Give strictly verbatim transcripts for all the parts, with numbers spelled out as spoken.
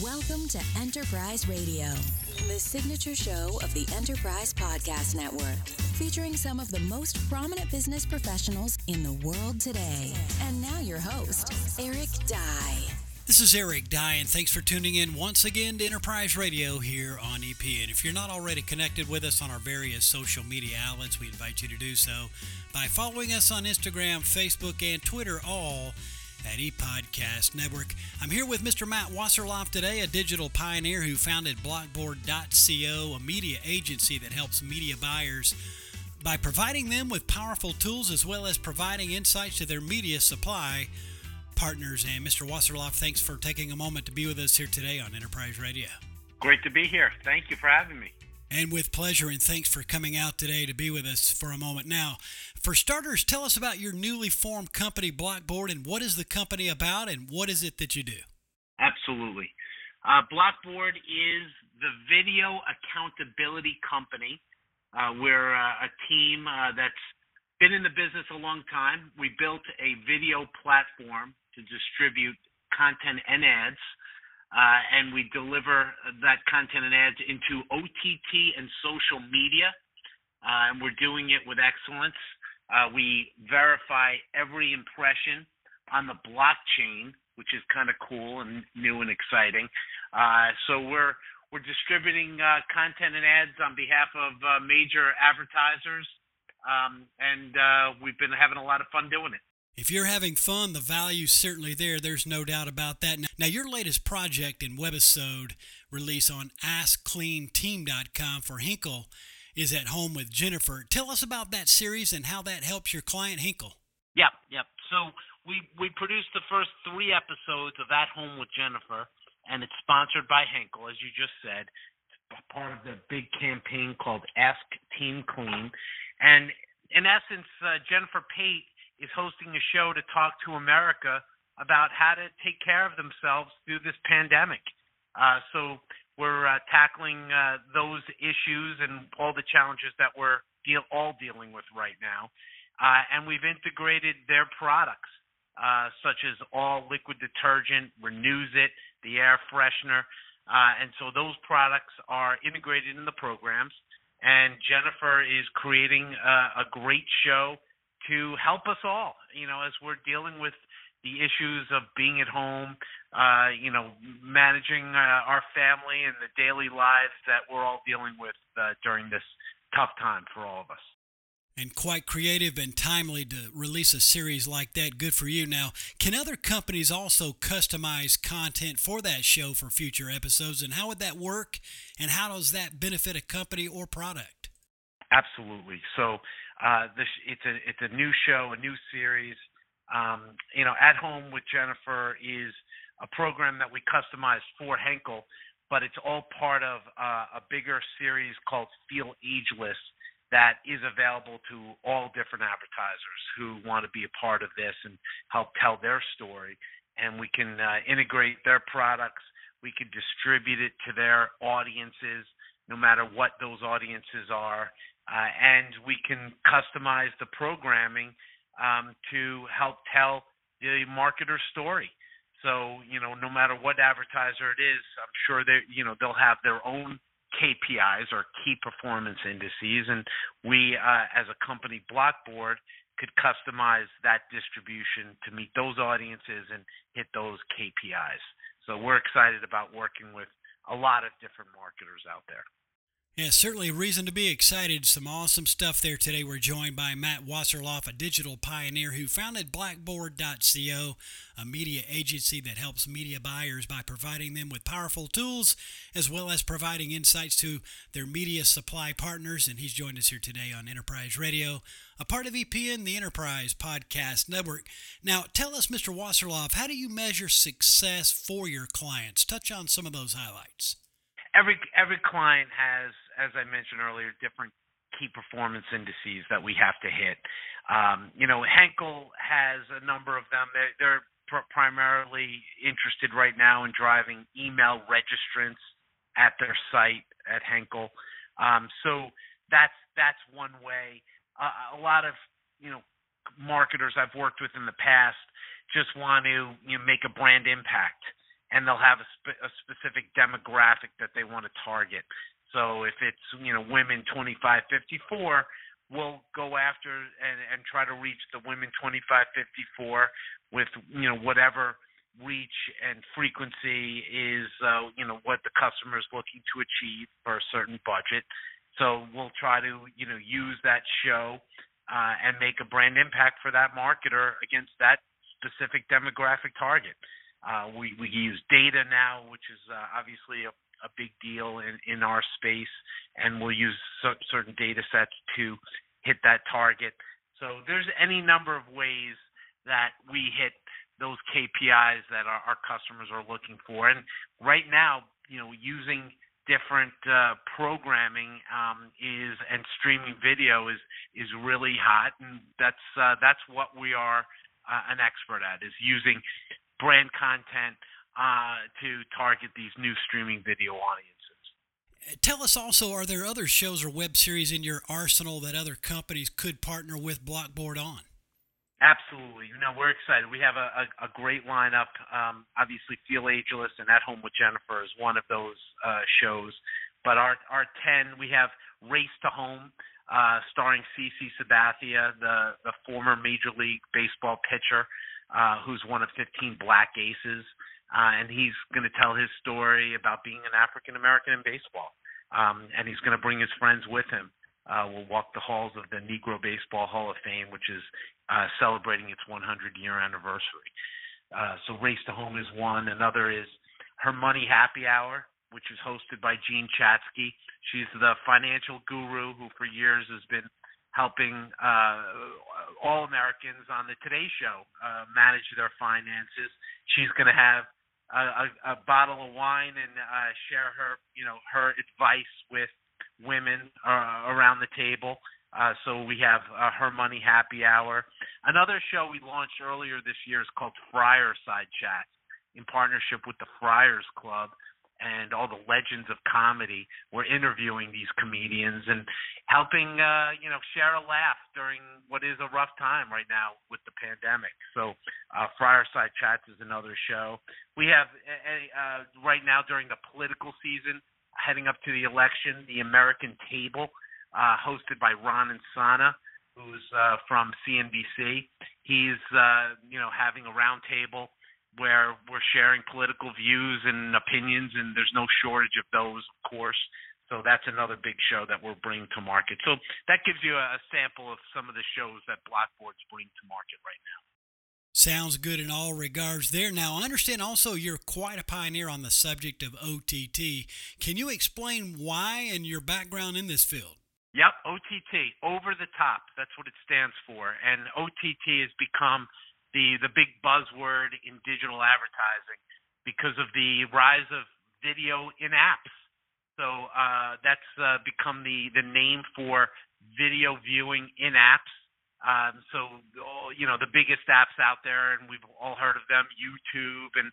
Welcome to Enterprise Radio, the signature show of the Enterprise Podcast Network, featuring some of the most prominent business professionals in the world today. And now your host, Eric Dye. This is Eric Dye, and thanks for tuning in once again to Enterprise Radio here on E P. And if you're not already connected with us on our various social media outlets, we invite you to do so by following us on Instagram, Facebook, and Twitter, all at ePodcast Network. I'm here with Mister Matt Wasserloff today, a digital pioneer who founded Blockboard dot co, a media agency that helps media buyers by providing them with powerful tools as well as providing insights to their media supply partners. And Mister Wasserloff, thanks for taking a moment to be with us here today on Enterprise Radio. Great to be here. Thank you for having me. And with pleasure, and thanks for coming out today to be with us for a moment. Now, for starters, tell us about your newly formed company, Blockboard, and what is the company about, and what is it that you do? Absolutely. Uh, Blockboard is the video accountability company. Uh, we're uh, a team uh, that's been in the business a long time. We built a video platform to distribute content and ads. Uh, and we deliver that content and ads into O T T and social media, uh, and we're doing it with excellence. Uh, we verify every impression on the blockchain, which is kind of cool and new and exciting. Uh, so we're we're distributing uh, content and ads on behalf of uh, major advertisers, um, and uh, we've been having a lot of fun doing it. If you're having fun, the value's certainly there. There's no doubt about that. Now, your latest project and webisode release on ask clean team dot com for Henkel is At Home with Jennifer. Tell us about that series and how that helps your client, Henkel. Yep, yep. So we, we produced the first three episodes of At Home with Jennifer, and it's sponsored by Henkel, as you just said. It's part of the big campaign called Ask Team Clean. And in essence, uh, Jennifer Pate is hosting a show to talk to America about how to take care of themselves through this pandemic. Uh, so we're uh, tackling uh, those issues and all the challenges that we're deal- all dealing with right now. Uh, and we've integrated their products, uh, such as all liquid detergent, Renews It, the air freshener. Uh, and so those products are integrated in the programs. And Jennifer is creating uh, a great show to help us all, you know, as we're dealing with the issues of being at home, uh, you know, managing uh, our family and the daily lives that we're all dealing with uh, during this tough time for all of us. And quite creative and timely to release a series like that. Good for you. Now, can other companies also customize content for that show for future episodes? And how would that work? And how does that benefit a company or product? Absolutely. So uh, this, it's a it's a new show, a new series. Um, you know, At Home with Jennifer is a program that we customized for Henkel, but it's all part of uh, a bigger series called Feel Ageless that is available to all different advertisers who want to be a part of this and help tell their story. And we can uh, integrate their products. We can distribute it to their audiences, no matter what those audiences are. Uh, and we can customize the programming um, to help tell the marketer's story. So, you know, no matter what advertiser it is, I'm sure they, you know, they'll have their own K P Is or key performance indices, and we, uh, as a company, Blockboard, could customize that distribution to meet those audiences and hit those K P Is. So we're excited about working with a lot of different marketers out there. Yeah, certainly a reason to be excited. Some awesome stuff there today. We're joined by Matt Wasserloff, a digital pioneer who founded Blockboard dot co, a media agency that helps media buyers by providing them with powerful tools as well as providing insights to their media supply partners. And he's joined us here today on Enterprise Radio, a part of E P N, the Enterprise Podcast Network. Now, tell us, Mister Wasserloff, how do you measure success for your clients? Touch on some of those highlights. Every every client has, as I mentioned earlier, different key performance indices that we have to hit. Um, you know, Henkel has a number of them. They're, they're pr- primarily interested right now in driving email registrants at their site at Henkel. Um, so that's that's one way. Uh, a lot of you know marketers I've worked with in the past just want to you know, make a brand impact. and they'll have a, spe- a specific demographic that they want to target. So if it's, you know, women twenty-five fifty-four, we'll go after and, and try to reach the women twenty-five fifty-four with, you know, whatever reach and frequency is, uh, you know, what the customer is looking to achieve for a certain budget. So we'll try to, you know, use that show uh, and make a brand impact for that marketer against that specific demographic target. Uh, we, we use data now, which is uh, obviously a, a big deal in, in our space, and we'll use c- certain data sets to hit that target. So there's any number of ways that we hit those K P Is that our, our customers are looking for. And right now, you know, using different uh, programming um, is and streaming video is is really hot, and that's uh, that's what we are uh, an expert at, is using brand content uh, to target these new streaming video audiences. Tell us also, are there other shows or web series in your arsenal that other companies could partner with Blockboard on? Absolutely. You know, we're excited. We have a, a, a great lineup. Um, obviously, Feel Ageless and At Home with Jennifer is one of those uh, shows. But our our ten, we have Race to Home, uh, starring CeCe Sabathia, the, the former Major League Baseball pitcher, uh, who's one of fifteen Black Aces. Uh, and he's going to tell his story about being an African American in baseball. Um, and he's going to bring his friends with him. Uh, we'll walk the halls of the Negro Baseball Hall of Fame, which is uh, celebrating its hundred-year anniversary. Uh, so Race to Home is one. Another is Her Money Happy Hour, which is hosted by Jean Chatzky. She's the financial guru who for years has been helping uh, all Americans on the Today Show uh, manage their finances. She's going to have a, a, a bottle of wine and uh, share her, you know, her advice with women uh, around the table. Uh, so we have uh, Her Money Happy Hour. Another show we launched earlier this year is called Friarside Chat, in partnership with the Friars Club and all the legends of comedy. We're interviewing these comedians and helping, uh, you know, share a laugh during what is a rough time right now with the pandemic. So uh, Friarside Chats is another show. We have uh, right now during the political season, heading up to the election, the American Table, uh, hosted by Ron Insana, who's uh, from C N B C. He's, uh, you know, having a round table where we're sharing political views and opinions, and there's no shortage of those, of course. So that's another big show that we're bringing to market. So that gives you a, a sample of some of the shows that Blockboard's bring to market right now. Sounds good in all regards there. Now, I understand also you're quite a pioneer on the subject of O T T. Can you explain why and your background in this field? Yep, O T T, over the top. That's what it stands for. And O T T has become the, the big buzzword in digital advertising because of the rise of video in apps. So uh, that's uh, become the, the name for video viewing in apps. Um, so, you know, the biggest apps out there, and we've all heard of them, YouTube and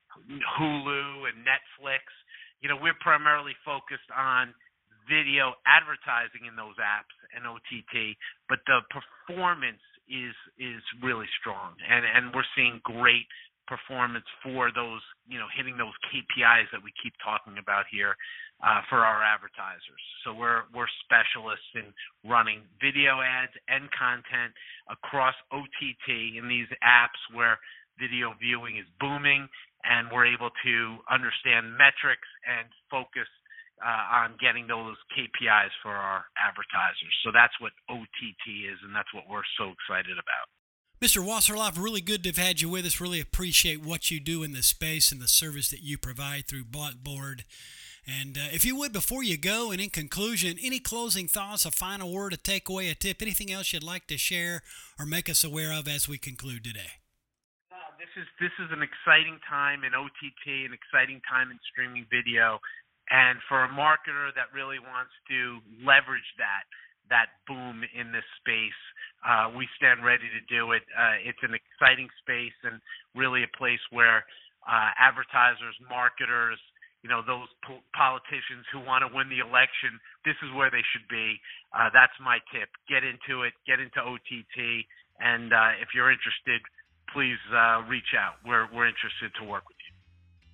Hulu and Netflix. You know, we're primarily focused on video advertising in those apps and O T T, but the performance is is really strong, and, and we're seeing great performance for those, you know, hitting those K P Is that we keep talking about here uh, for our advertisers. So we're we're specialists in running video ads and content across O T T in these apps where video viewing is booming, and we're able to understand metrics and focus uh, on getting those K P Is for our advertisers. So that's what O T T is, and that's what we're so excited about. Mister Wasserloff, really good to have had you with us. Really appreciate what you do in this space and the service that you provide through Blockboard. And uh, if you would, before you go, and in conclusion, any closing thoughts, a final word, a takeaway, a tip, anything else you'd like to share or make us aware of as we conclude today? Uh, this is this is an exciting time in O T T, an exciting time in streaming video, and for a marketer that really wants to leverage that that boom in this space, uh, we stand ready to do it. Uh, it's an exciting space and really a place where uh, advertisers, marketers, you know, those po- politicians who want to win the election, this is where they should be. Uh, that's my tip. Get into it. Get into O T T. And uh, if you're interested, please uh, reach out. We're we're interested to work with you.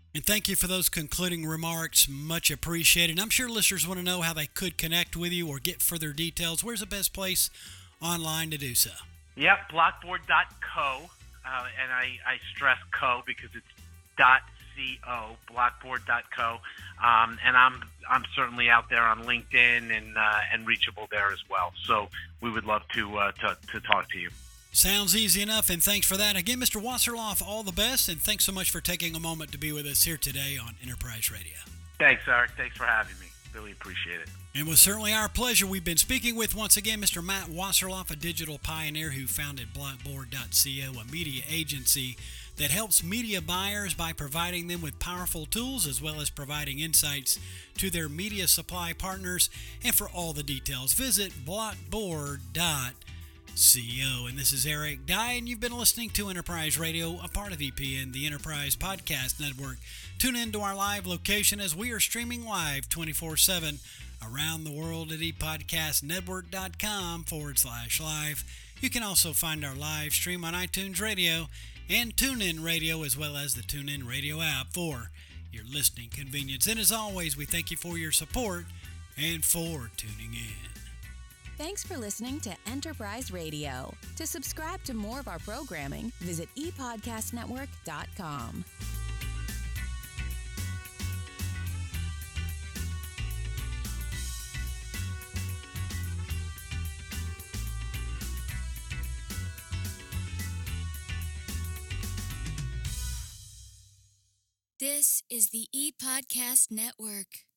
And thank you for those concluding remarks. Much appreciated. I'm sure listeners want to know how they could connect with you or get further details. Where's the best place online to do so? Yep, blockboard dot co, uh, and I, I stress co because it's .co, blockboard dot co, um, and I'm I'm certainly out there on LinkedIn and uh, and reachable there as well. So we would love to uh, to to talk to you. Sounds easy enough, and thanks for that. Again, Mister Wasserloff, all the best, and thanks so much for taking a moment to be with us here today on Enterprise Radio. Thanks, Eric. Thanks for having me. Really appreciate it. It was certainly our pleasure. We've been speaking with, once again, Mister Matt Wasserloff, a digital pioneer who founded blockboard dot co, a media agency that helps media buyers by providing them with powerful tools as well as providing insights to their media supply partners. And for all the details, visit blockboard dot co. And this is Eric Dye, and you've been listening to Enterprise Radio, a part of E P N, the Enterprise Podcast Network. Tune in to our live location as we are streaming live twenty-four seven around the world at epodcastnetwork.com forward slash live. You can also find our live stream on iTunes Radio and TuneIn Radio, as well as the TuneIn Radio app for your listening convenience. And as always, we thank you for your support and for tuning in. Thanks for listening to Enterprise Radio. To subscribe to more of our programming, visit e podcast network dot com. This is the ePodcast Network.